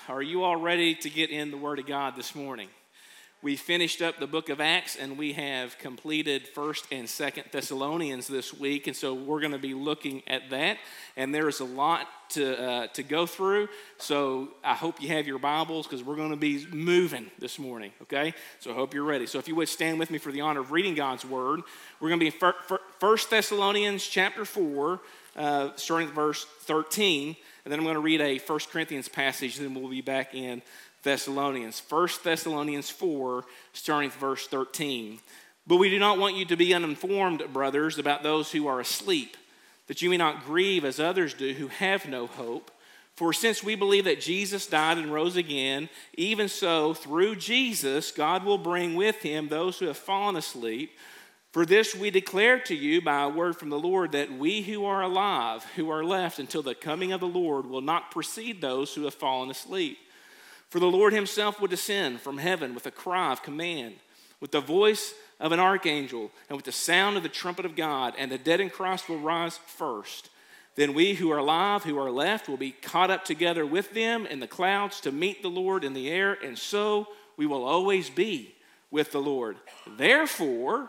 Are you all ready to get in the Word of God this morning? We finished up the book of Acts, and we have completed 1st and 2nd Thessalonians this week, and so we're going to be looking at that, and there is a lot to go through, so I hope you have your Bibles, because we're going to be moving this morning, okay? So I hope you're ready. So if you would stand with me for the honor of reading God's Word. We're going to be in 1 Thessalonians chapter 4, starting at verse 13, and then I'm going to read a 1 Corinthians passage, then we'll be back in Thessalonians. 1 Thessalonians 4, starting with verse 13. But we do not want you to be uninformed, brothers, about those who are asleep, that you may not grieve as others do who have no hope. For since we believe that Jesus died and rose again, even so, through Jesus, God will bring with him those who have fallen asleep. For this we declare to you by a word from the Lord, that we who are alive, who are left until the coming of the Lord, will not precede those who have fallen asleep. For the Lord himself will descend from heaven with a cry of command, with the voice of an archangel, and with the sound of the trumpet of God, and the dead in Christ will rise first. Then we who are alive, who are left, will be caught up together with them in the clouds to meet the Lord in the air, and so we will always be with the Lord. Therefore,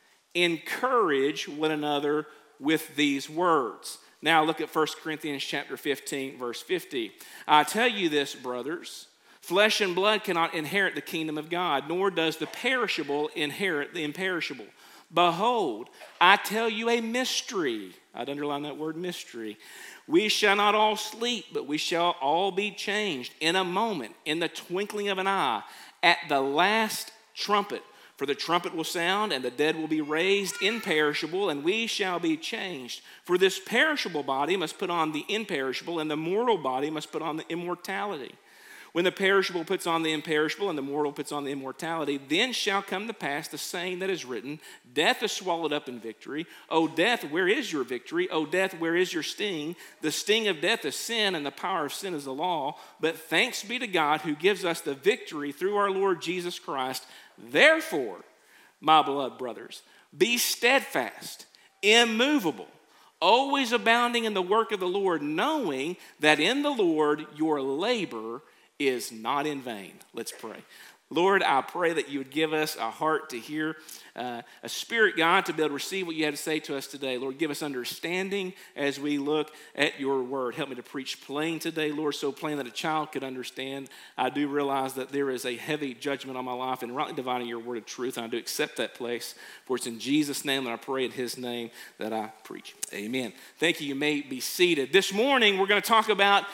encourage one another with these words. Now look at 1 Corinthians chapter 15, verse 50. I tell you this, brothers, flesh and blood cannot inherit the kingdom of God, nor does the perishable inherit the imperishable. Behold, I tell you a mystery. I'd underline that word mystery. We shall not all sleep, but we shall all be changed in a moment, in the twinkling of an eye, at the last trumpet. For the trumpet will sound, and the dead will be raised imperishable, and we shall be changed. For this perishable body must put on the imperishable, and the mortal body must put on the immortality. When the perishable puts on the imperishable, and the mortal puts on the immortality, then shall come to pass the saying that is written, death is swallowed up in victory. O death, where is your victory? O death, where is your sting? The sting of death is sin, and the power of sin is the law. But thanks be to God who gives us the victory through our Lord Jesus Christ. Therefore, my beloved brothers, be steadfast, immovable, always abounding in the work of the Lord, knowing that in the Lord your labor is not in vain. Let's pray. Lord, I pray that you would give us a heart to hear, a spirit, God, to be able to receive what you had to say to us today. Lord, give us understanding as we look at your word. Help me to preach plain today, Lord, so plain that a child could understand. I do realize that there is a heavy judgment on my life and rightly dividing your word of truth, and I do accept that place. For it's in Jesus' name that I pray, in his name that I preach. Amen. Thank you. You may be seated. This morning, we're going to talk about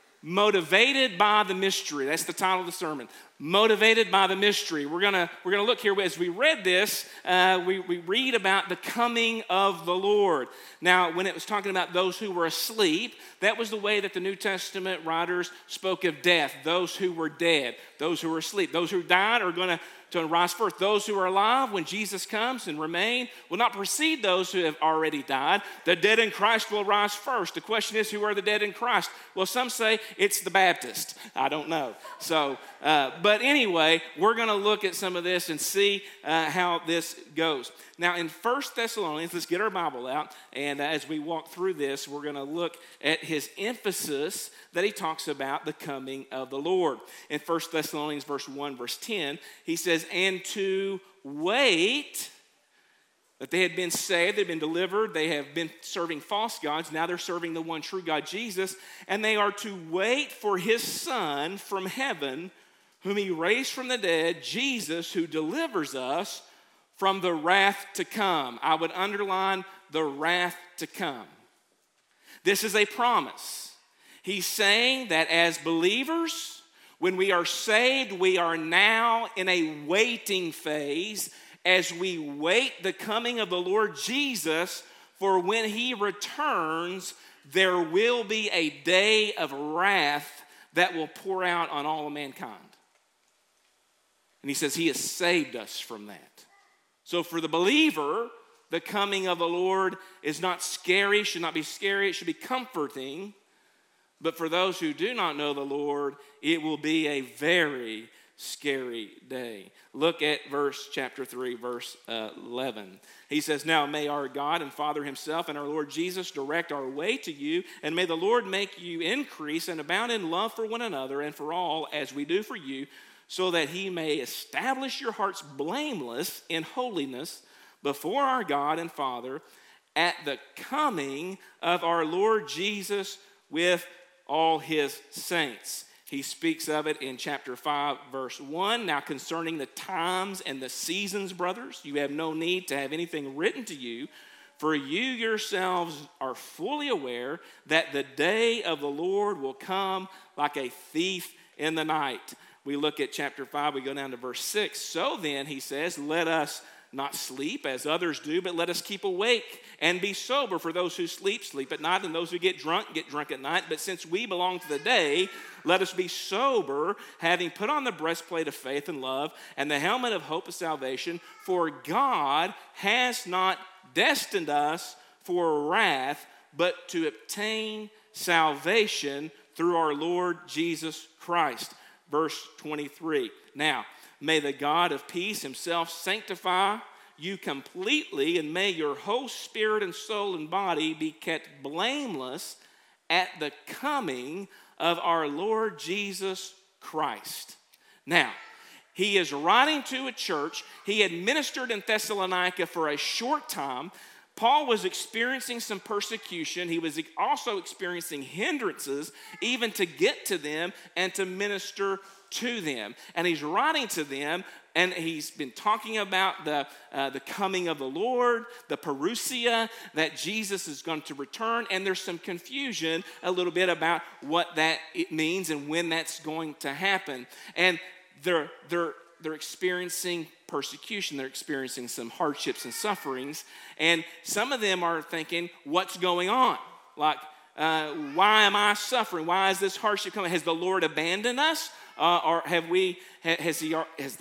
motivated by the mystery. That's the title of the sermon. Motivated by the mystery. We're gonna look here as we read this. We read about the coming of the Lord. Now, when it was talking about those who were asleep, that was the way that the New Testament writers spoke of death. Those who were dead, those who were asleep, those who died are going to rise first. Those who are alive when Jesus comes and remain will not precede those who have already died. The dead in Christ will rise first. The question is, who are the dead in Christ? Well, some say it's the Baptist. I don't know. So, but anyway, we're going to look at some of this and see how this goes. Now, in 1 Thessalonians, let's get our Bible out, and as we walk through this, we're going to look at his emphasis that he talks about the coming of the Lord. In 1 Thessalonians verse 1, verse 10, he says, and to wait, that they had been saved, they've been delivered, they have been serving false gods, now they're serving the one true God, Jesus, and they are to wait for his Son from heaven, whom he raised from the dead, Jesus, who delivers us from the wrath to come. I would underline the wrath to come. This is a promise. He's saying that as believers, when we are saved, we are now in a waiting phase as we wait the coming of the Lord Jesus, for when he returns, there will be a day of wrath that will pour out on all of mankind. And he says he has saved us from that. So for the believer, the coming of the Lord is not scary, should not be scary, it should be comforting. But for those who do not know the Lord, it will be a very, scary day. Look at chapter 3, verse 11. He says, now may our God and Father himself and our Lord Jesus direct our way to you, and may the Lord make you increase and abound in love for one another and for all as we do for you, so that he may establish your hearts blameless in holiness before our God and Father at the coming of our Lord Jesus with all his saints. He speaks of it in chapter 5, verse 1. Now concerning the times and the seasons, brothers, you have no need to have anything written to you, for you yourselves are fully aware that the day of the Lord will come like a thief in the night. We look at chapter 5, we go down to verse 6. So then, he says, let us not sleep as others do, but let us keep awake and be sober. For those who sleep, sleep at night, and those who get drunk at night. But since we belong to the day, let us be sober, having put on the breastplate of faith and love, and the helmet of hope of salvation. For God has not destined us for wrath, but to obtain salvation through our Lord Jesus Christ. Verse 23. Now, may the God of peace himself sanctify you completely, and may your whole spirit and soul and body be kept blameless at the coming of our Lord Jesus Christ. Now, he is writing to a church. He had ministered in Thessalonica for a short time. Paul was experiencing some persecution. He was also experiencing hindrances even to get to them and to minister to them. And he's writing to them, and he's been talking about the coming of the Lord, the parousia, that Jesus is going to return. And there's some confusion a little bit about what that it means and when that's going to happen. And they're experiencing persecution. They're experiencing some hardships and sufferings. And some of them are thinking, what's going on? Like, why am I suffering? Why is this hardship coming? Has the Lord abandoned us? Or has he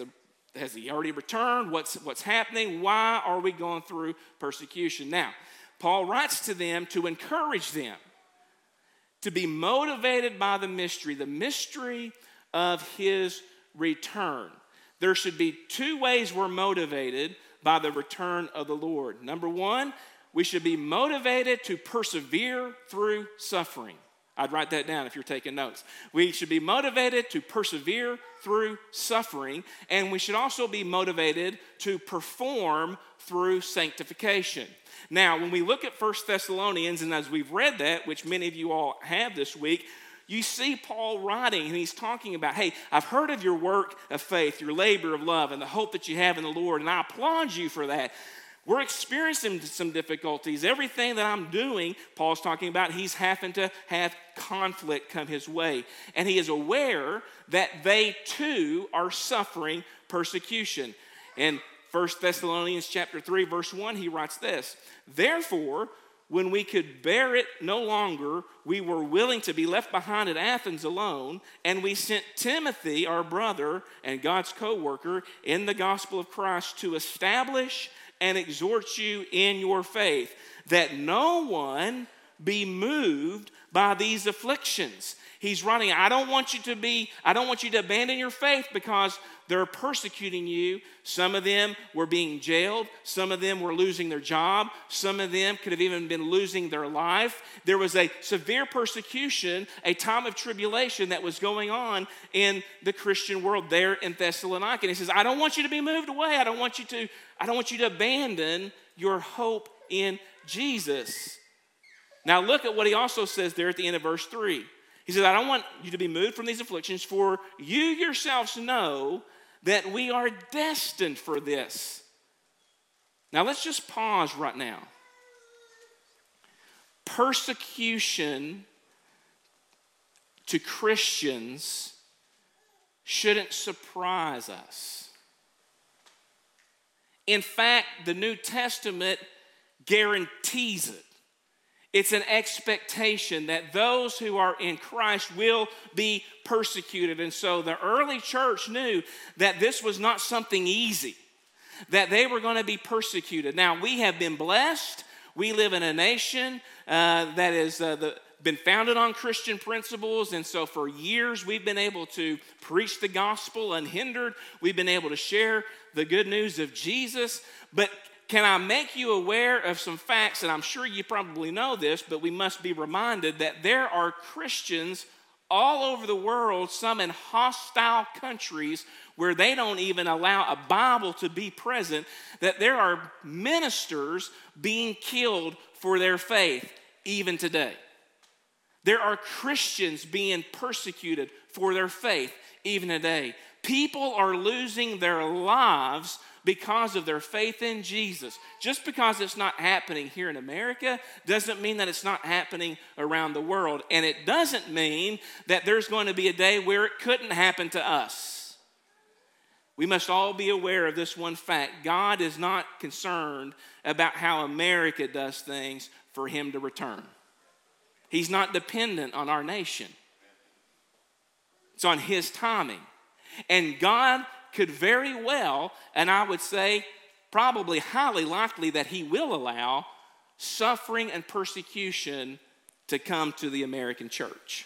already returned? What's happening? Why are we going through persecution? Now, Paul writes to them to encourage them to be motivated by the mystery of his return. There should be two ways we're motivated by the return of the Lord. Number one, we should be motivated to persevere through suffering. I'd write that down if you're taking notes. We should be motivated to persevere through suffering, and we should also be motivated to perform through sanctification. Now, when we look at 1 Thessalonians, and as we've read that, which many of you all have this week, you see Paul writing, and he's talking about, hey, I've heard of your work of faith, your labor of love, and the hope that you have in the Lord, and I applaud you for that. We're experiencing some difficulties. Everything that I'm doing, Paul's talking about, he's having to have conflict come his way. And he is aware that they too are suffering persecution. In 1 Thessalonians chapter 3, verse 1, he writes this, therefore, when we could bear it no longer, we were willing to be left behind at Athens alone, and we sent Timothy, our brother and God's co-worker in the gospel of Christ, to establish and exhort you in your faith, that no one be moved by these afflictions. He's writing, I don't want you to abandon your faith because they're persecuting you. Some of them were being jailed. Some of them were losing their job. Some of them could have even been losing their life. There was a severe persecution, a time of tribulation that was going on in the Christian world there in Thessalonica. And he says, I don't want you to be moved away. I don't want you to abandon your hope in Jesus. Now look at what he also says there at the end of verse 3. He says, I don't want you to be moved from these afflictions, for you yourselves know that we are destined for this. Now let's just pause right now. Persecution to Christians shouldn't surprise us. In fact, the New Testament guarantees it. It's an expectation that those who are in Christ will be persecuted. And so the early church knew that this was not something easy, that they were going to be persecuted. Now, we have been blessed. We live in a nation that is the been founded on Christian principles, and so for years we've been able to preach the gospel unhindered. We've been able to share the good news of Jesus. But can I make you aware of some facts, and I'm sure you probably know this, but we must be reminded that there are Christians all over the world, some in hostile countries where they don't even allow a Bible to be present, that there are ministers being killed for their faith even today. There are Christians being persecuted for their faith even today. People are losing their lives because of their faith in Jesus. Just because it's not happening here in America doesn't mean that it's not happening around the world. And it doesn't mean that there's going to be a day where it couldn't happen to us. We must all be aware of this one fact. God is not concerned about how America does things for him to return. He's not dependent on our nation. It's on his timing. And God could very well, and I would say probably highly likely, that he will allow suffering and persecution to come to the American church.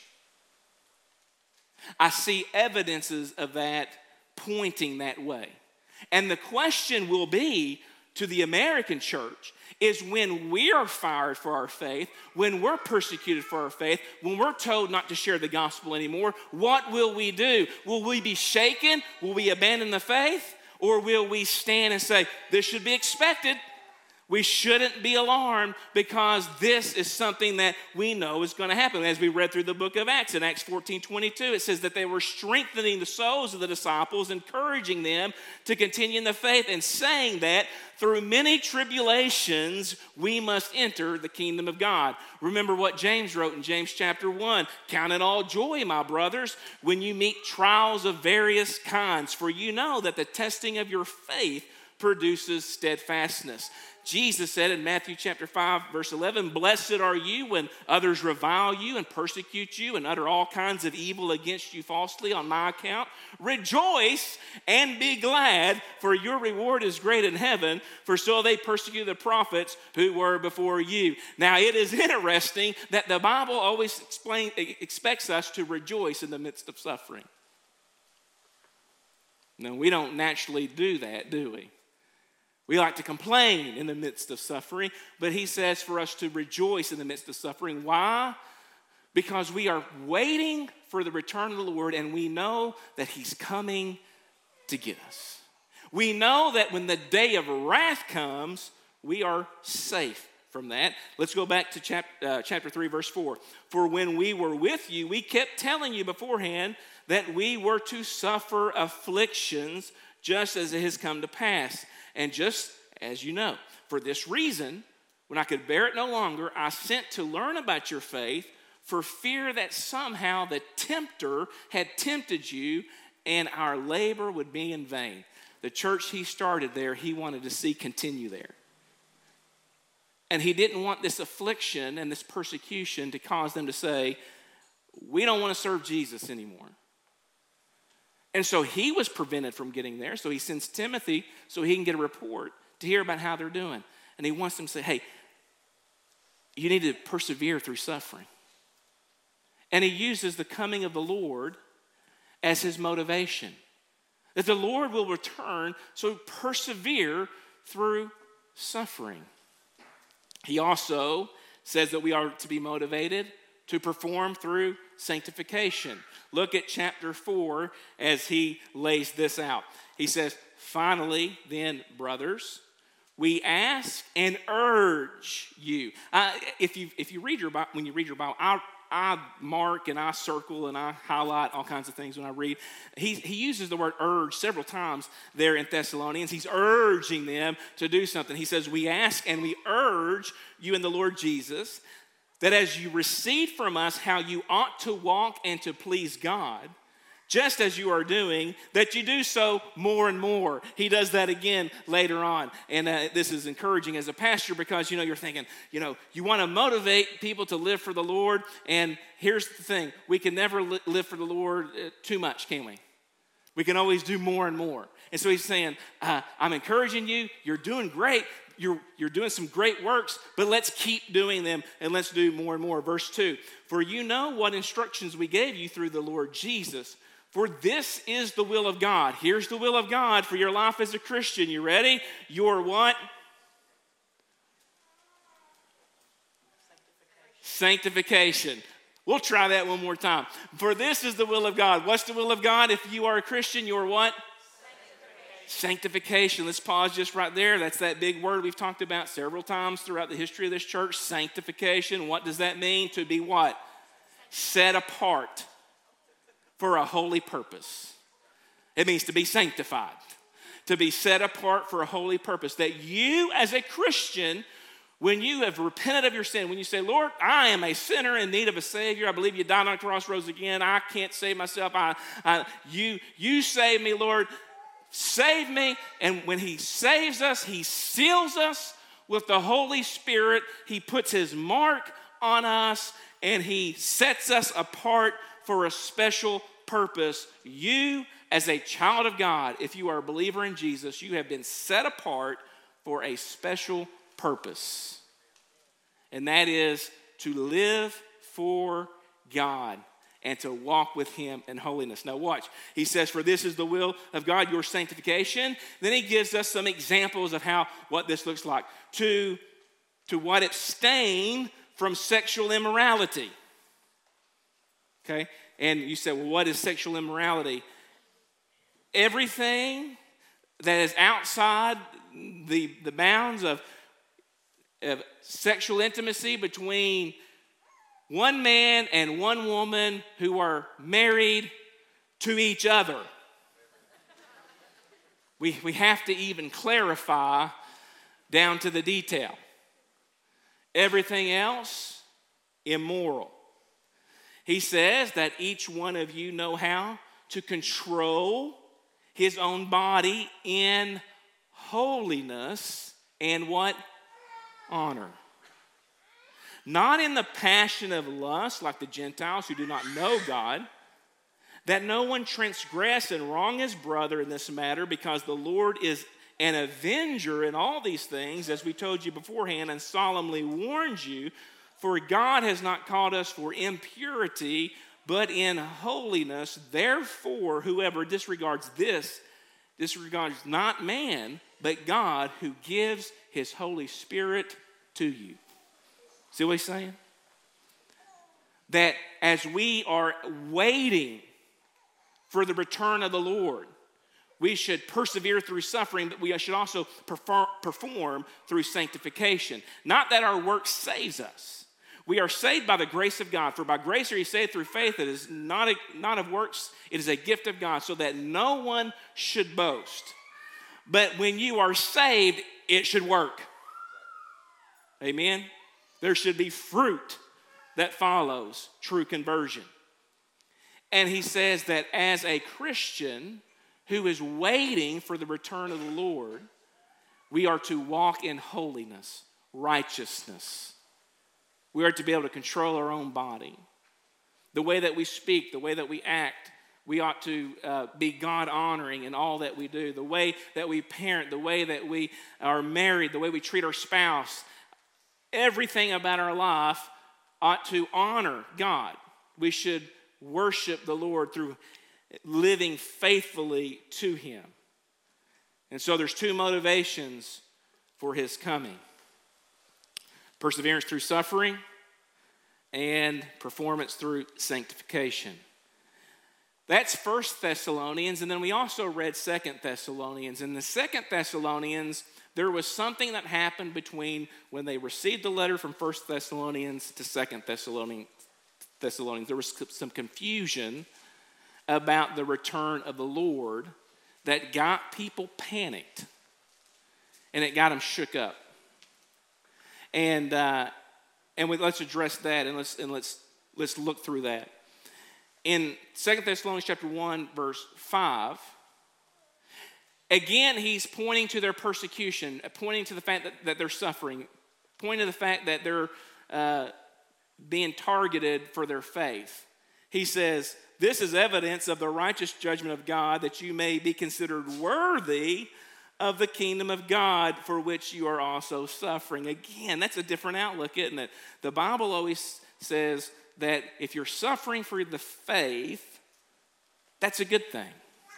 I see evidences of that pointing that way. And the question will be to the American church is when we are fired for our faith, when we're persecuted for our faith, when we're told not to share the gospel anymore, what will we do? Will we be shaken? Will we abandon the faith? Or will we stand and say, this should be expected? We shouldn't be alarmed because this is something that we know is going to happen. As we read through the book of Acts, in Acts 14:22, it says that they were strengthening the souls of the disciples, encouraging them to continue in the faith, and saying that through many tribulations we must enter the kingdom of God. Remember what James wrote in James chapter 1. Count it all joy, my brothers, when you meet trials of various kinds, for you know that the testing of your faith produces steadfastness. Jesus said in Matthew chapter 5, verse 11, blessed are you when others revile you and persecute you and utter all kinds of evil against you falsely on my account. Rejoice and be glad, for your reward is great in heaven, for so they persecuted the prophets who were before you. Now it is interesting that the Bible always expects us to rejoice in the midst of suffering. No, we don't naturally do that, do we? We like to complain in the midst of suffering, but he says for us to rejoice in the midst of suffering. Why? Because we are waiting for the return of the Lord, and we know that he's coming to get us. We know that when the day of wrath comes, we are safe from that. Let's go back to chapter 3, verse 4. For when we were with you, we kept telling you beforehand that we were to suffer afflictions just as it has come to pass. And just as you know, for this reason, when I could bear it no longer, I sent to learn about your faith for fear that somehow the tempter had tempted you and our labor would be in vain. The church he started there, he wanted to see continue there. And he didn't want this affliction and this persecution to cause them to say, we don't want to serve Jesus anymore. And so he was prevented from getting there. So he sends Timothy so he can get a report to hear about how they're doing. And he wants them to say, hey, you need to persevere through suffering. And he uses the coming of the Lord as his motivation. That the Lord will return, so persevere through suffering. He also says that we are to be motivated to perform through sanctification. Look at chapter 4 as he lays this out. He says, finally, then, brothers, we ask and urge you. If you read your Bible, when you read your Bible, I mark and I circle and I highlight all kinds of things when I read. He uses the word urge several times there in Thessalonians. He's urging them to do something. He says, we ask and we urge you in the Lord Jesus, that as you receive from us how you ought to walk and to please God, just as you are doing, that you do so more and more. He does that again later on. And this is encouraging as a pastor because, you're thinking, you want to motivate people to live for the Lord. And here's the thing. We can never live for the Lord too much, can we? We can always do more and more. And so he's saying, I'm encouraging you. You're doing great. you're doing some great works, but let's keep doing them and let's do more and more. Verse 2, for you know what instructions we gave you through the Lord Jesus. For this is the will of God. Here's the will of God for your life as a Christian. You ready? Your what? Sanctification. We'll try that one more time. For this is the will of God. What's the will of God if you are a Christian? Your what? Sanctification. Let's pause just right there. That's that big word we've talked about several times throughout the history of this church. Sanctification. What does that mean? To be what? Set apart for a holy purpose. It means to be sanctified, to be set apart for a holy purpose. That you as a Christian, when you have repented of your sin, when you say, Lord, I am a sinner in need of a Savior. I believe you died on the cross, rose again. I can't save myself. You save me, Lord. Save me. And when he saves us, he seals us with the Holy Spirit. He puts his mark on us, and he sets us apart for a special purpose. You, as a child of God, if you are a believer in Jesus, you have been set apart for a special purpose. And that is to live for God and to walk with him in holiness. Now watch. He says, for this is the will of God, your sanctification. Then he gives us some examples of what this looks like. To what? Abstain from sexual immorality. Okay? And you say, well, what is sexual immorality? Everything that is outside the bounds of sexual intimacy between one man and one woman who are married to each other. We have to even clarify down to the detail. Everything else, immoral. He says that each one of you know how to control his own body in holiness and what? Honor. Not in the passion of lust like the Gentiles who do not know God, that no one transgress and wrong his brother in this matter, because the Lord is an avenger in all these things, as we told you beforehand and solemnly warned you. For God has not called us for impurity, but in holiness. Therefore, whoever disregards this, disregards not man, but God, who gives his Holy Spirit to you. See what he's saying? That as we are waiting for the return of the Lord, we should persevere through suffering, but we should also perform through sanctification. Not that our work saves us. We are saved by the grace of God. For by grace are you saved through faith. It is not of works. It is a gift of God, so that no one should boast. But when you are saved, it should work. Amen? There should be fruit that follows true conversion. And he says that as a Christian who is waiting for the return of the Lord, we are to walk in holiness, righteousness. We are to be able to control our own body. The way that we speak, the way that we act, we ought to be God-honoring in all that we do. The way that we parent, the way that we are married, the way we treat our spouse, everything about our life ought to honor God. We should worship the Lord through living faithfully to him. And so there's two motivations for his coming. Perseverance through suffering and performance through sanctification. That's 1 Thessalonians, and then we also read 2 Thessalonians. In the 2 Thessalonians, there was something that happened between when they received the letter from 1 Thessalonians to 2 Thessalonians. There was some confusion about the return of the Lord that got people panicked, and it got them shook up. And let's address that, and let's look through that. In 2 Thessalonians chapter 1, verse 5, again, he's pointing to their persecution, pointing to the fact that they're suffering, pointing to the fact that they're being targeted for their faith. He says, this is evidence of the righteous judgment of God, that you may be considered worthy of the kingdom of God, for which you are also suffering. Again, that's a different outlook, isn't it? The Bible always says that if you're suffering for the faith, that's a good thing.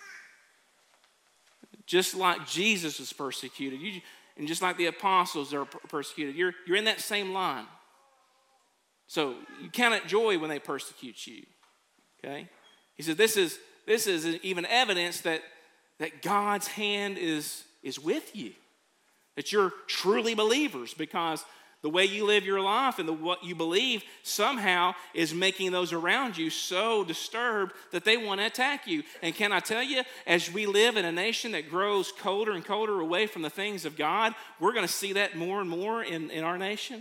Just like Jesus was persecuted, and just like the apostles are persecuted, you're in that same line. So you count it joy when they persecute you. Okay? He said this is even evidence that God's hand is with you, that you're truly believers, because the way you live your life and what you believe somehow is making those around you so disturbed that they want to attack you. And can I tell you, as we live in a nation that grows colder and colder away from the things of God, we're going to see that more and more in our nation.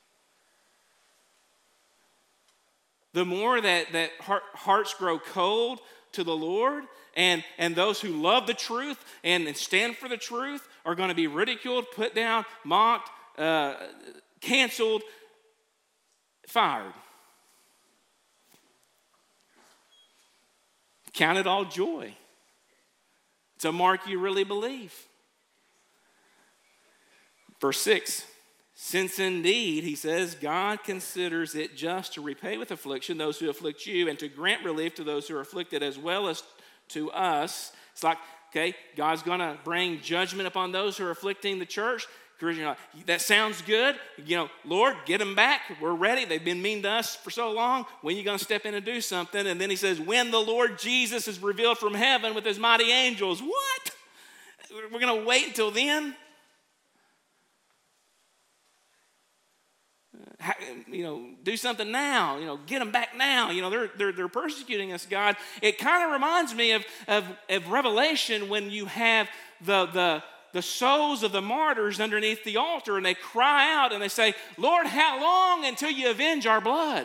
The more that hearts grow cold to the Lord, and those who love the truth and stand for the truth are going to be ridiculed, put down, mocked, canceled, fired. Count it all joy. It's a mark you really believe. Verse 6, since indeed, he says, God considers it just to repay with affliction those who afflict you, and to grant relief to those who are afflicted, as well as to us. It's like, okay, God's going to bring judgment upon those who are afflicting the church. That sounds good. Lord, get them back. We're ready. They've been mean to us for so long. When are you going to step in and do something? And then he says, when the Lord Jesus is revealed from heaven with his mighty angels. What? We're going to wait until then? Do something now. Get them back now. They're persecuting us, God. It kind of reminds me of Revelation, when you have the souls of the martyrs underneath the altar, and they cry out and they say, Lord, how long until you avenge our blood?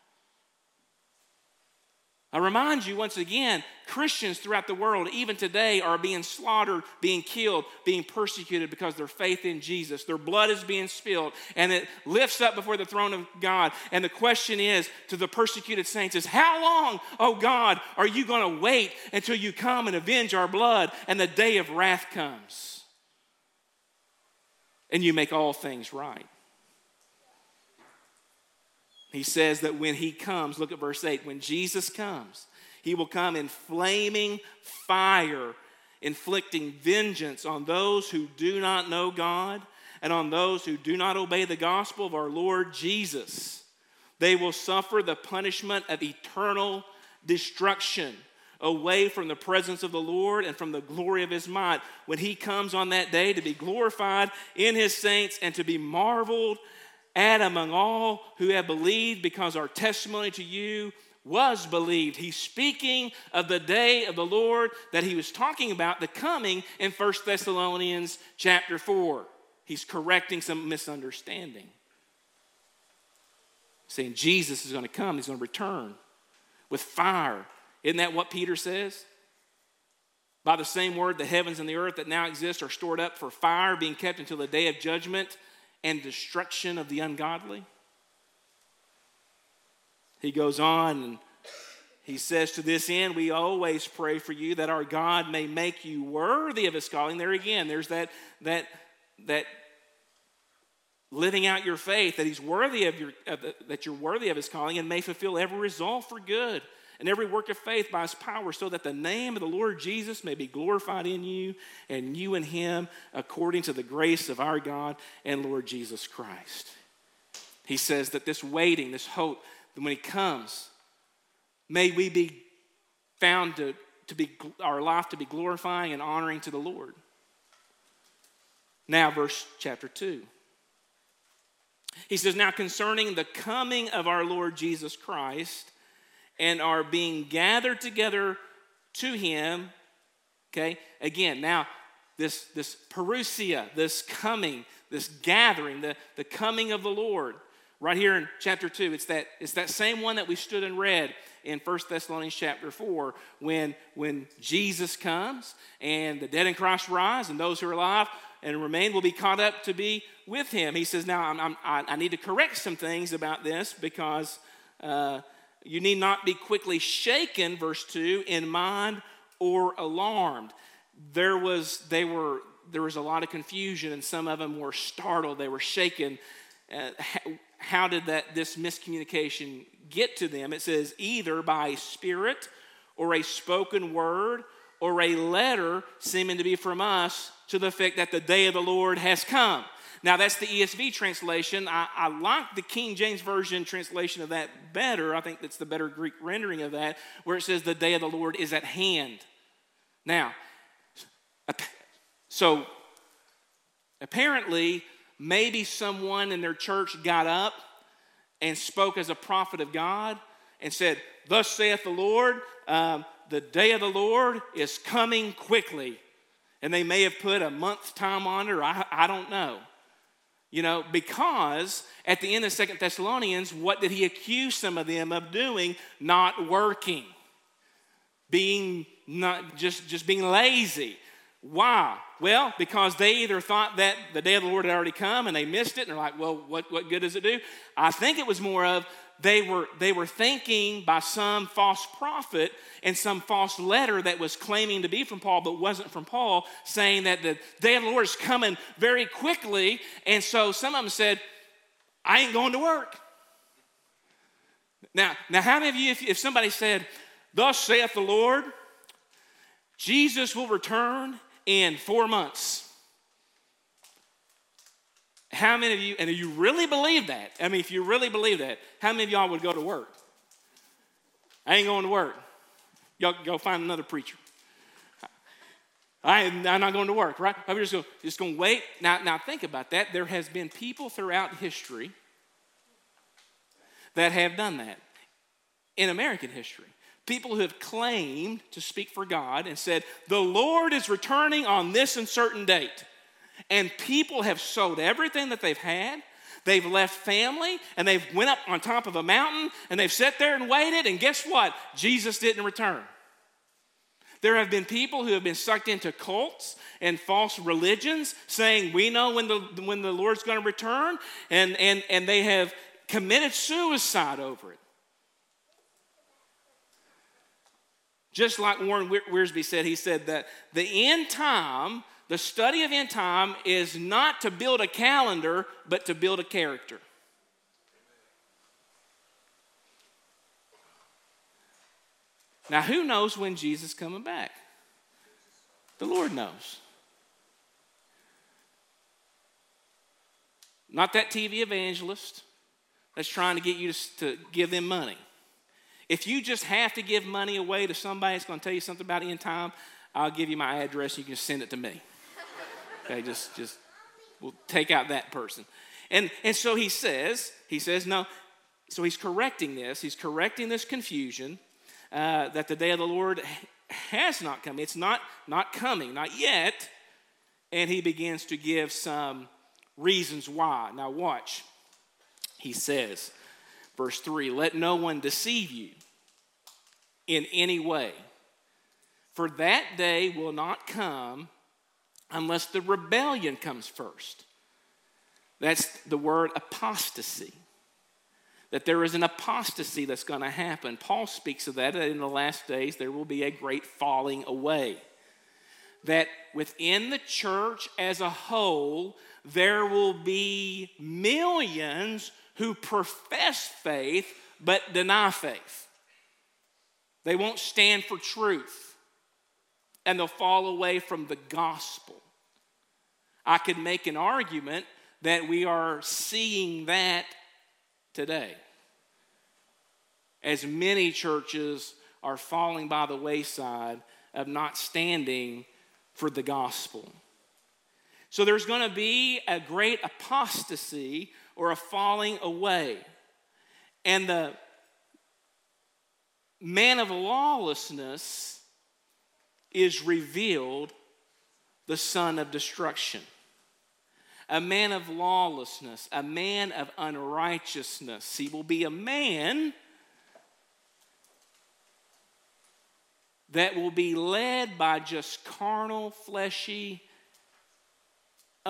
I remind you once again, Christians throughout the world, even today, are being slaughtered, being killed, being persecuted because of their faith in Jesus. Their blood is being spilled, and it lifts up before the throne of God. And the question is, to the persecuted saints, is how long, oh God, are you going to wait until you come and avenge our blood and the day of wrath comes and you make all things right? He says that when he comes, look at verse 8, when Jesus comes, he will come in flaming fire, inflicting vengeance on those who do not know God and on those who do not obey the gospel of our Lord Jesus. They will suffer the punishment of eternal destruction away from the presence of the Lord and from the glory of his might, when he comes on that day to be glorified in his saints and to be marveled at among all who have believed, because our testimony to you was believed. He's speaking of the day of the Lord that he was talking about, the coming in 1 Thessalonians chapter 4. He's correcting some misunderstanding, saying Jesus is going to come. He's going to return with fire. Isn't that what Peter says? By the same word, the heavens and the earth that now exist are stored up for fire, being kept until the day of judgment and destruction of the ungodly. He goes on and he says, to this end, we always pray for you, that our God may make you worthy of his calling. There again, there's that living out your faith, that he's worthy that you're worthy of his calling, and may fulfill every resolve for good and every work of faith by his power, so that the name of the Lord Jesus may be glorified in you and you in him, according to the grace of our God and Lord Jesus Christ. He says that this waiting, this hope, that when he comes, may we be found to be our life to be glorifying and honoring to the Lord. Now, chapter 2. He says, now concerning the coming of our Lord Jesus Christ and our being gathered together to him, okay? Again, now this parousia, this coming, this gathering, the coming of the Lord. Right here in chapter 2, it's that same one that we stood and read in 1 Thessalonians chapter 4, when Jesus comes and the dead in Christ rise, and those who are alive and remain will be caught up to be with him. He says, now I need to correct some things about this, because you need not be quickly shaken, verse 2, in mind or alarmed. They were there was a lot of confusion, and some of them were startled. They were shaken. How did this miscommunication get to them? It says, either by a spirit or a spoken word or a letter seeming to be from us to the effect that the day of the Lord has come. Now, that's the ESV translation. I like the King James Version translation of that better. I think that's the better Greek rendering of that, where it says the day of the Lord is at hand. Now, so apparently, maybe someone in their church got up and spoke as a prophet of God and said, thus saith the Lord, the day of the Lord is coming quickly. And they may have put a month's time on it, or I don't know. Because at the end of 2 Thessalonians, what did he accuse some of them of doing? Not working. Being just being lazy. Why? Well, because they either thought that the day of the Lord had already come and they missed it, and they're like, well, what good does it do? I think it was more of they were thinking by some false prophet and some false letter that was claiming to be from Paul but wasn't from Paul, saying that the day of the Lord is coming very quickly. And so some of them said, I ain't going to work. Now how many of you, if somebody said, thus saith the Lord, Jesus will return in 4 months. How many of you, and you really believe that? I mean, if you really believe that, how many of y'all would go to work? I ain't going to work. Y'all go find another preacher. I'm not going to work, right? I'm just going to wait. Now think about that. There has been people throughout history that have done that in American history. People who have claimed to speak for God and said, the Lord is returning on this uncertain date. And people have sold everything that they've had. They've left family, and they've went up on top of a mountain, and they've sat there and waited, and guess what? Jesus didn't return. There have been people who have been sucked into cults and false religions saying, we know when the Lord's going to return, and they have committed suicide over it. Just like Warren Wiersbe said, he said that the end time, the study of end time is not to build a calendar, but to build a character. Now, who knows when Jesus is coming back? The Lord knows. Not that TV evangelist that's trying to get you to give them money. If you just have to give money away to somebody that's going to tell you something about end time, I'll give you my address. You can send it to me. Okay, just we'll take out that person. And so he says no. So he's correcting this. He's correcting this confusion that the day of the Lord has not come. It's not coming, not yet. And he begins to give some reasons why. Now watch. He says, verse 3, let no one deceive you in any way. For that day will not come unless the rebellion comes first. That's the word apostasy. That there is an apostasy that's going to happen. Paul speaks of that in the last days there will be a great falling away. That within the church as a whole, there will be millions who profess faith but deny faith. They won't stand for truth, and they'll fall away from the gospel. I could make an argument that we are seeing that today, as many churches are falling by the wayside of not standing for the gospel. So there's going to be a great apostasy or a falling away. And the man of lawlessness is revealed, the son of destruction. A man of lawlessness, a man of unrighteousness. He will be a man that will be led by just carnal, fleshy,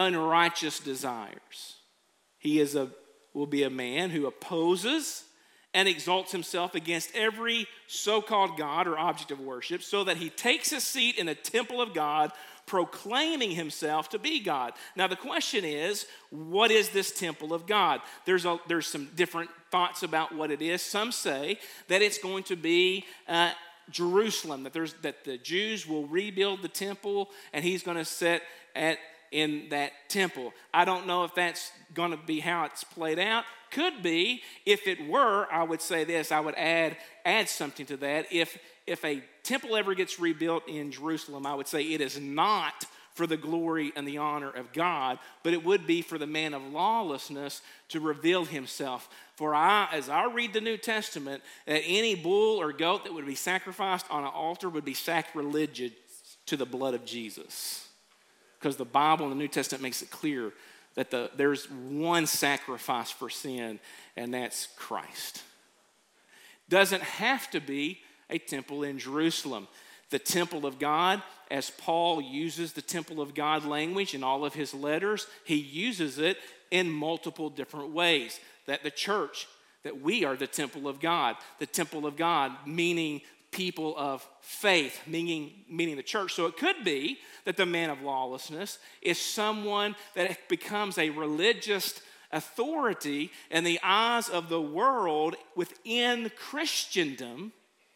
unrighteous desires. He will be a man who opposes and exalts himself against every so-called God or object of worship, so that he takes his seat in the temple of God, proclaiming himself to be God. Now the question is, what is this temple of God? There's some different thoughts about what it is. Some say that it's going to be Jerusalem, that the Jews will rebuild the temple, and he's going to sit in that temple. I don't know if that's going to be how it's played out. Could be. If it were, I would say this. I would add something to that. If a temple ever gets rebuilt in Jerusalem, I would say it is not for the glory and the honor of God, but it would be for the man of lawlessness to reveal himself. For as I read the New Testament, that any bull or goat that would be sacrificed on an altar would be sacrilegious to the blood of Jesus. Because the Bible in the New Testament makes it clear that there's one sacrifice for sin, and that's Christ. Doesn't have to be a temple in Jerusalem. The temple of God, as Paul uses the temple of God language in all of his letters, he uses it in multiple different ways. That the church, that we are the temple of God. The temple of God meaning people of faith, meaning the church. So it could be that the man of lawlessness is someone that becomes a religious authority in the eyes of the world within Christendom,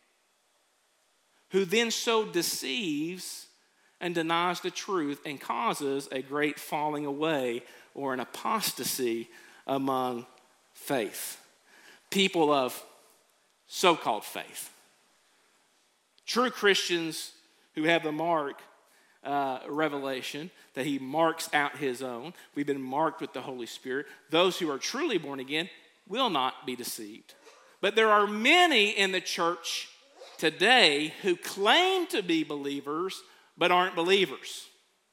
who then so deceives and denies the truth and causes a great falling away or an apostasy among faith. People of so-called faith. True Christians who have the mark, revelation, that he marks out his own. We've been marked with the Holy Spirit. Those who are truly born again will not be deceived. But there are many in the church today who claim to be believers but aren't believers.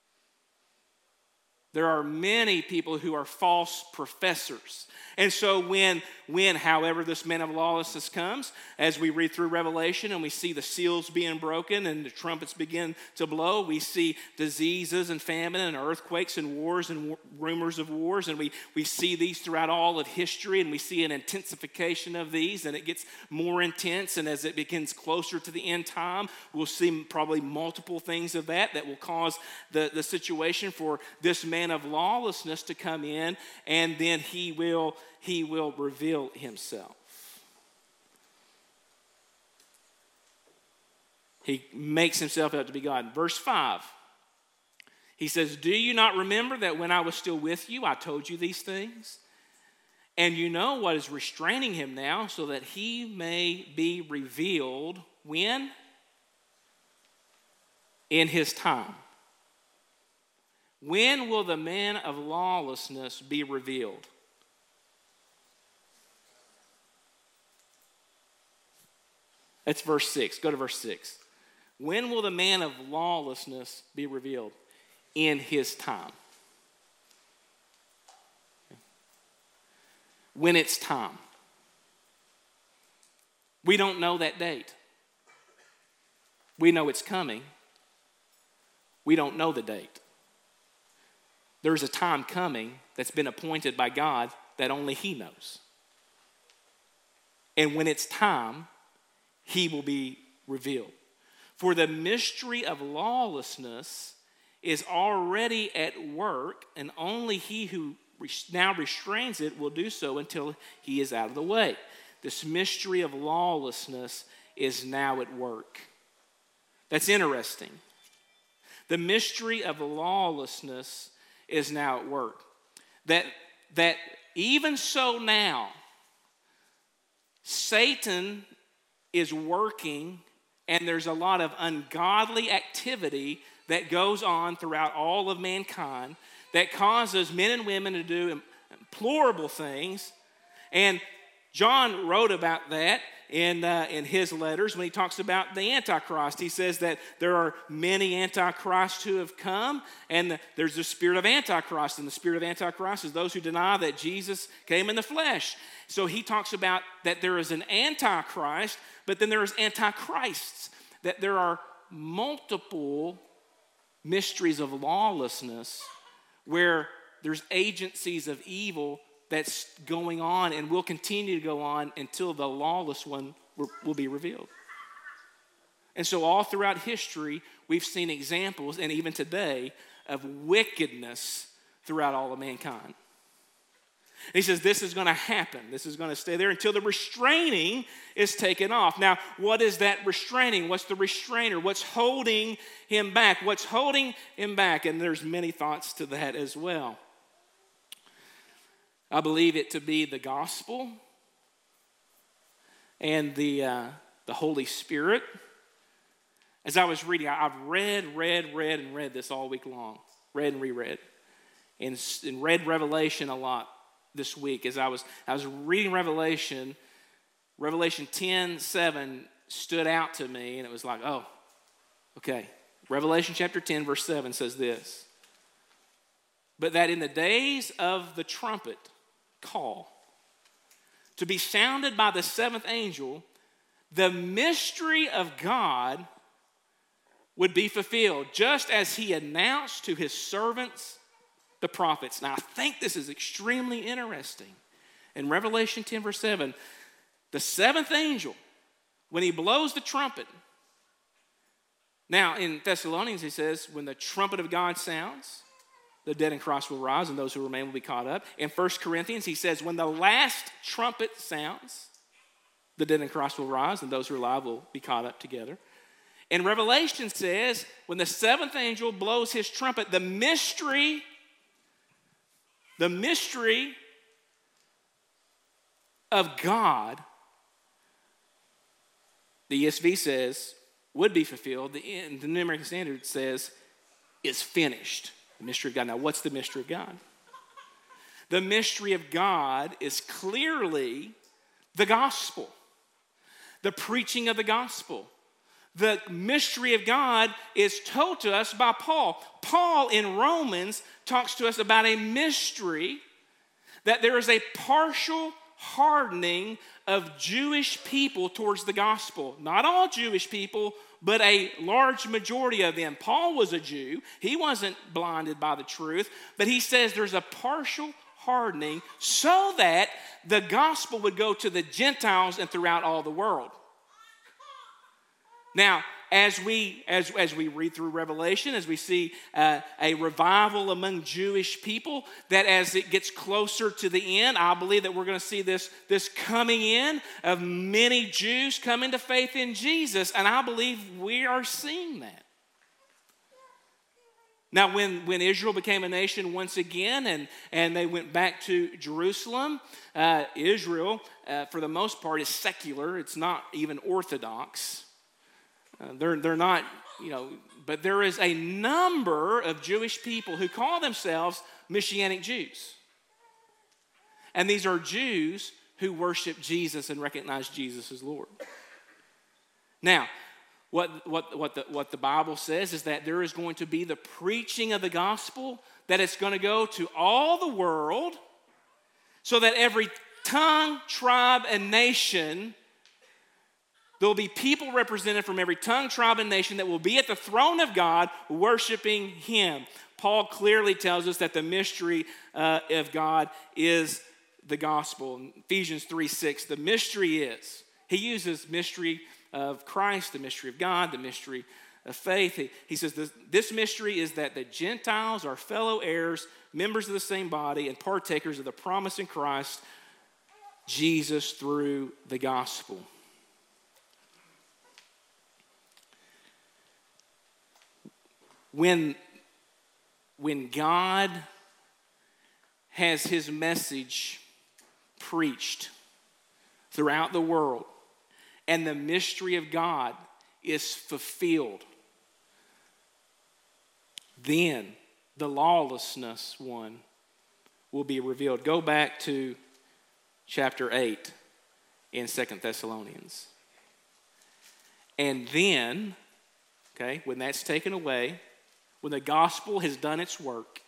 There are many people who are false professors. And so when, however, this man of lawlessness comes, as we read through Revelation and we see the seals being broken and the trumpets begin to blow, we see diseases and famine and earthquakes and wars and rumors of wars, and we see these throughout all of history, and we see an intensification of these, and it gets more intense, and as it begins closer to the end time, we'll see probably multiple things of that will cause the situation for this man of lawlessness to come in, and then he will reveal himself. He makes himself out to be God. Verse 5, he says, "Do you not remember that when I was still with you, I told you these things? And you know what is restraining him now, so that he may be revealed when? In his time. When will the man of lawlessness be revealed?" That's verse 6. Go to verse 6. When will the man of lawlessness be revealed? In his time. When it's time. We don't know that date. We know it's coming. We don't know the date. There's a time coming that's been appointed by God that only he knows. And when it's time, he will be revealed. For the mystery of lawlessness is already at work, and only he who now restrains it will do so until he is out of the way. This mystery of lawlessness is now at work. That's interesting. The mystery of lawlessness is now at work. That even so now, Satan is working, and there's a lot of ungodly activity that goes on throughout all of mankind that causes men and women to do deplorable things. And John wrote about that in his letters when he talks about the Antichrist. He says that there are many Antichrists who have come, and there's the spirit of Antichrist. And the spirit of Antichrist is those who deny that Jesus came in the flesh. So he talks about that there is an Antichrist, but then there is Antichrists. That there are multiple mysteries of lawlessness where there's agencies of evil that's going on and will continue to go on until the lawless one will be revealed. And so all throughout history, we've seen examples, and even today, of wickedness throughout all of mankind. And he says this is going to happen. This is going to stay there until the restraining is taken off. Now, what is that restraining? What's the restrainer? What's holding him back? What's holding him back? And there's many thoughts to that as well. I believe it to be the gospel and the Holy Spirit. As I was reading, I've read this all week long. Read and reread. And read Revelation a lot this week. As I was reading Revelation 10:7 stood out to me, and it was like, oh, okay. Revelation chapter 10, verse 7 says this. But that in the days of the trumpet call, to be sounded by the seventh angel, the mystery of God would be fulfilled, just as he announced to his servants, the prophets. Now, I think this is extremely interesting. In Revelation 10, verse 7, the seventh angel, when he blows the trumpet. Now, in Thessalonians, he says, when the trumpet of God sounds, the dead in Christ will rise, and those who remain will be caught up. In 1 Corinthians, he says, when the last trumpet sounds, the dead in Christ will rise, and those who are alive will be caught up together. And Revelation says, when the seventh angel blows his trumpet, the mystery of God, the ESV says, would be fulfilled. The New American Standard says, is finished. The mystery of God. Now, what's the mystery of God? The mystery of God is clearly the gospel, the preaching of the gospel. The mystery of God is told to us by Paul. Paul in Romans talks to us about a mystery, that there is a partial hardening of Jewish people towards the gospel. Not all Jewish people, but a large majority of them. Paul was a Jew. He wasn't blinded by the truth, but he says there's a partial hardening so that the gospel would go to the Gentiles and throughout all the world. Now, as we read through Revelation, as we see a revival among Jewish people, that as it gets closer to the end, I believe that we're going to see this coming in of many Jews coming to faith in Jesus, and I believe we are seeing that. Now, when Israel became a nation once again and they went back to Jerusalem, Israel, for the most part, is secular. It's not even orthodox. They're not, but there is a number of Jewish people who call themselves Messianic Jews. And these are Jews who worship Jesus and recognize Jesus as Lord. Now, what the Bible says is that there is going to be the preaching of the gospel, that it's going to go to all the world, so that every tongue, tribe, and nation, there will be people represented from every tongue, tribe, and nation that will be at the throne of God worshiping him. Paul clearly tells us that the mystery of God is the gospel. In Ephesians 3:6, the mystery is, he uses mystery of Christ, the mystery of God, the mystery of faith. He says this mystery is that the Gentiles are fellow heirs, members of the same body, and partakers of the promise in Christ, Jesus, through the gospel. When God has his message preached throughout the world and the mystery of God is fulfilled, then the lawlessness one will be revealed. Go back to chapter 8 in 2 Thessalonians. And then, when that's taken away, when the gospel has done its work,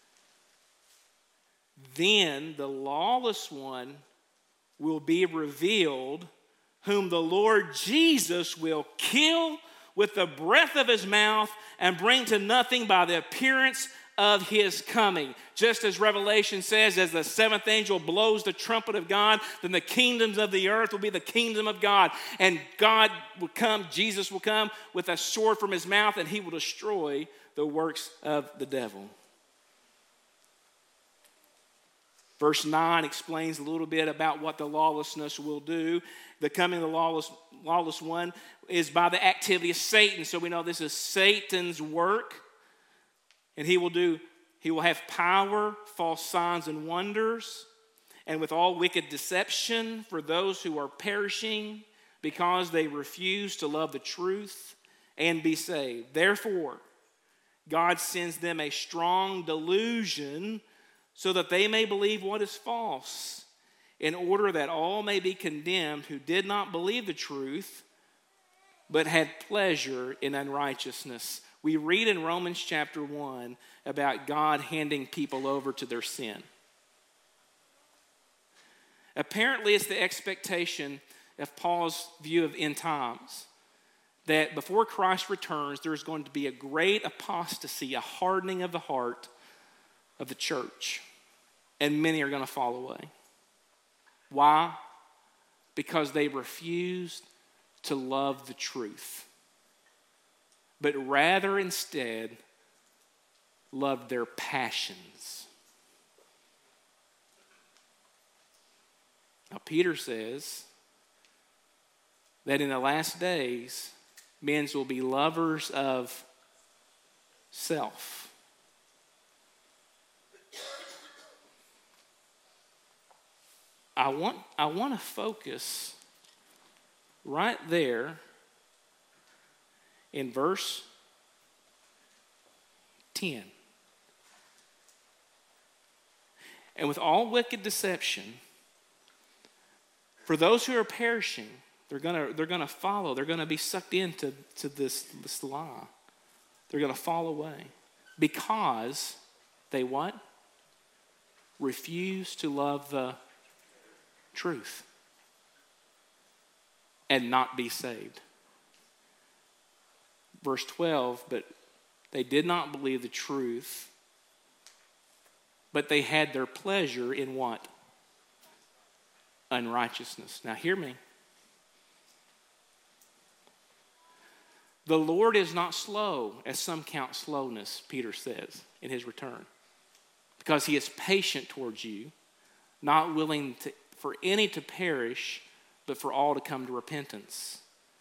then the lawless one will be revealed, whom the Lord Jesus will kill with the breath of his mouth and bring to nothing by the appearance of his coming. Just as Revelation says, as the seventh angel blows the trumpet of God, then the kingdoms of the earth will be the kingdom of God. And God will come, Jesus will come with a sword from his mouth, and he will destroy the works of the devil. Verse 9 explains a little bit about what the lawlessness will do. The coming of the lawless one is by the activity of Satan. So we know this is Satan's work. And he will have power, false signs and wonders, and with all wicked deception for those who are perishing because they refuse to love the truth and be saved. Therefore, God sends them a strong delusion so that they may believe what is false, in order that all may be condemned who did not believe the truth, but had pleasure in unrighteousness. We read in Romans chapter 1 about God handing people over to their sin. Apparently, it's the expectation of Paul's view of end times that before Christ returns, there's going to be a great apostasy, a hardening of the heart of the church, and many are going to fall away. Why? Because they refused to love the truth, but rather instead loved their passions. Now, Peter says that in the last days, men will be lovers of self. I want to focus right there in verse 10. And with all wicked deception, for those who are perishing, they're gonna follow. They're gonna be sucked into this lie. They're gonna fall away because they what? Refuse to love the truth and not be saved. Verse 12, but they did not believe the truth, but they had their pleasure in what? Unrighteousness. Now hear me. The Lord is not slow, as some count slowness, Peter says in his return, because he is patient towards you, not willing for any to perish, but for all to come to repentance.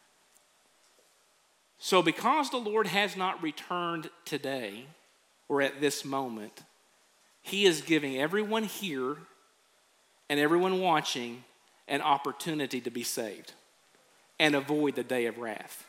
So because the Lord has not returned today, or at this moment, he is giving everyone here and everyone watching an opportunity to be saved and avoid the day of wrath.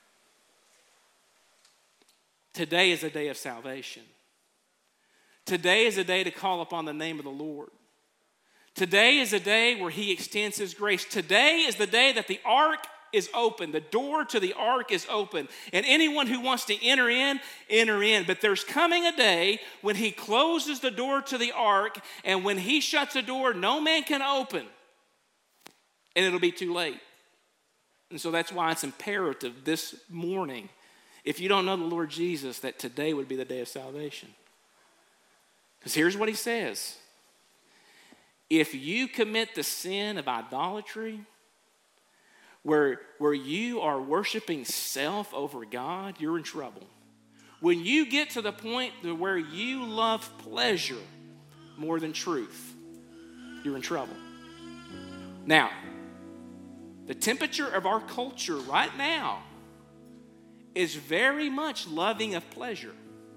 Today is a day of salvation. Today is a day to call upon the name of the Lord. Today is a day where he extends his grace. Today is the day that the ark is open. The door to the ark is open. And anyone who wants to enter in, enter in. But there's coming a day when he closes the door to the ark, and when he shuts the door, no man can open. And it'll be too late. And so that's why it's imperative this morning, if you don't know the Lord Jesus, that today would be the day of salvation. Because here's what he says. If you commit the sin of idolatry, where you are worshiping self over God, you're in trouble. When you get to the point where you love pleasure more than truth, you're in trouble. Now, the temperature of our culture right now is very much loving of pleasure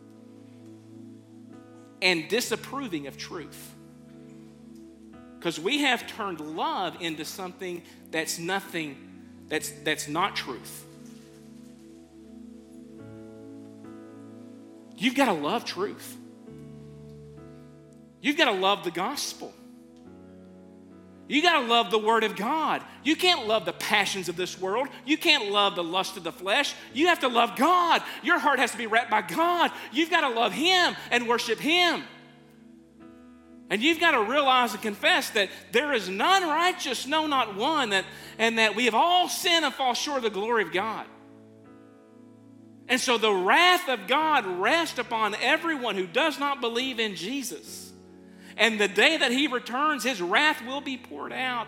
and disapproving of truth. Because we have turned love into something that's nothing, that's not truth. You've got to love truth. You've got to love the gospel. You got to love the word of God. You can't love the passions of this world. You can't love the lust of the flesh. You have to love God. Your heart has to be wrapped by God. You've got to love him and worship him. And you've got to realize and confess that there is none righteous, no, not one, and that we have all sinned and fall short of the glory of God. And so the wrath of God rests upon everyone who does not believe in Jesus. And the day that he returns, his wrath will be poured out.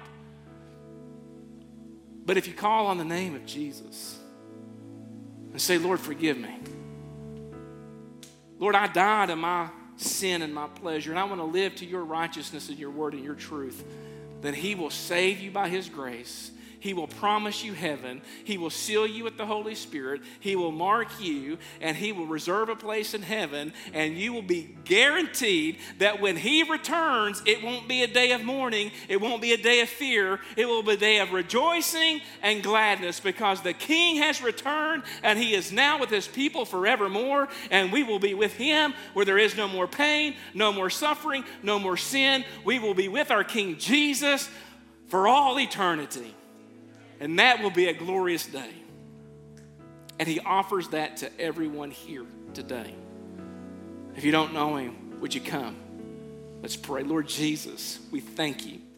But if you call on the name of Jesus and say, Lord, forgive me. Lord, I died in my sin and my pleasure, and I want to live to your righteousness and your word and your truth, then he will save you by his grace. He will promise you heaven. He will seal you with the Holy Spirit. He will mark you, and he will reserve a place in heaven, and you will be guaranteed that when he returns, it won't be a day of mourning. It won't be a day of fear. It will be a day of rejoicing and gladness, because the King has returned, and he is now with his people forevermore, and we will be with him where there is no more pain, no more suffering, no more sin. We will be with our King Jesus for all eternity. And that will be a glorious day. And he offers that to everyone here today. If you don't know him, would you come? Let's pray. Lord Jesus, we thank you